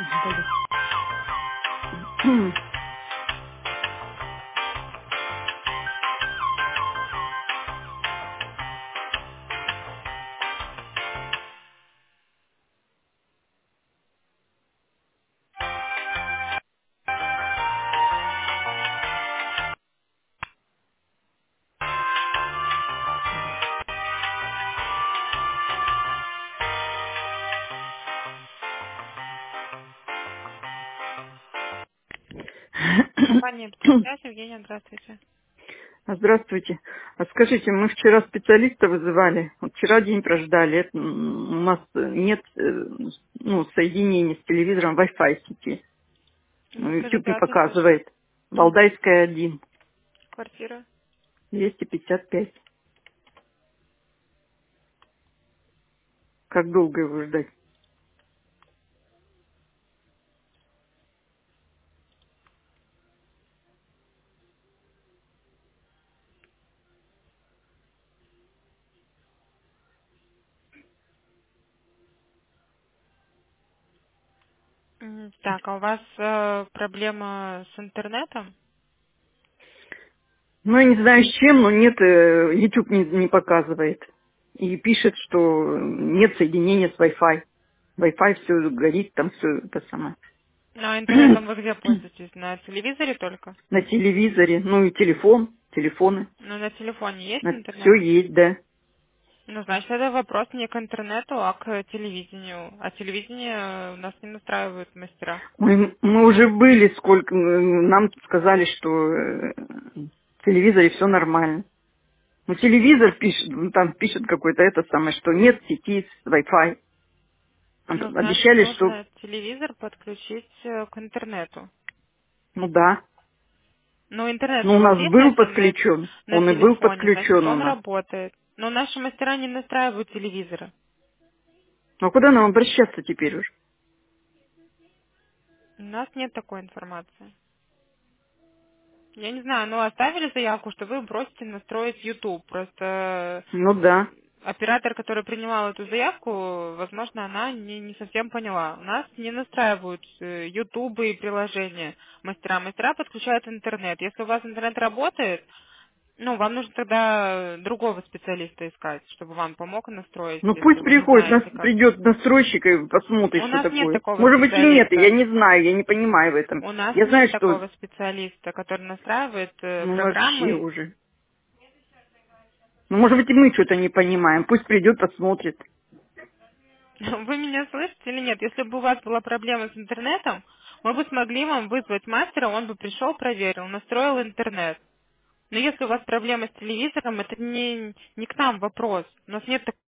Блин. Компания «Спецсвязь», Евгения, здравствуйте. Здравствуйте. А скажите, мы вчера специалиста вызывали. Вот вчера день прождали. У нас нет соединения с телевизором Wi-Fi сети. Ну, YouTube Скажите не адрес ваш, показывает. Валдайская 1, квартира. 255. Как долго его ждать? Так, а у вас проблема с интернетом? Ну, я не знаю с чем, но нет, YouTube не показывает. И пишет, что нет соединения с Wi-Fi. Wi-Fi все горит, там все это самое. А интернетом вы где пользуетесь? На телевизоре только? На телевизоре, ну и телефоны. Ну, на телефоне есть Все интернет? есть, да. Ну, значит, это вопрос не к интернету, а к телевидению. А телевидение нас не настраивают мастера. Мы уже были, сколько, нам сказали, что в телевизоре все нормально. Ну, телевизор пишет, ну, там пишет какой-то это самое, что нет сети с Wi-Fi. Ну, значит, Обещали, что, нужно телевизор подключить к интернету. ну да. Ну, интернет Ну, же у у вас нас есть был на подключен, на он и был телефоне, значит, подключен у он нас. работает. Но наши мастера не настраивают телевизоры. Ну, а куда нам обращаться теперь уже? У нас нет такой информации. Я не знаю, но оставили заявку, что вы просите настроить YouTube. Просто Ну да. оператор, который принимал эту заявку, возможно, она не совсем поняла. У нас не настраивают YouTube и приложения мастера. Мастера подключают интернет. Если у вас интернет работает, ну, вам нужно тогда другого специалиста искать, чтобы вам помог настроить, Ну если пусть вы не приходит, знаете как. придет настройщик и посмотрит, У что нас нет такое. такого Может быть и нет, я специалиста. не знаю, я не понимаю в этом. У нас Я знаю, нет что такого специалиста, который настраивает ну вообще программы. уже. Ну, может быть, и мы что-то не понимаем. Пусть придет, посмотрит. Вы меня слышите или нет? Если бы у вас была проблема с интернетом, мы бы смогли вам вызвать мастера, он бы пришел, проверил, настроил интернет. Но если у вас проблема с телевизором, это не к нам вопрос. У нас нет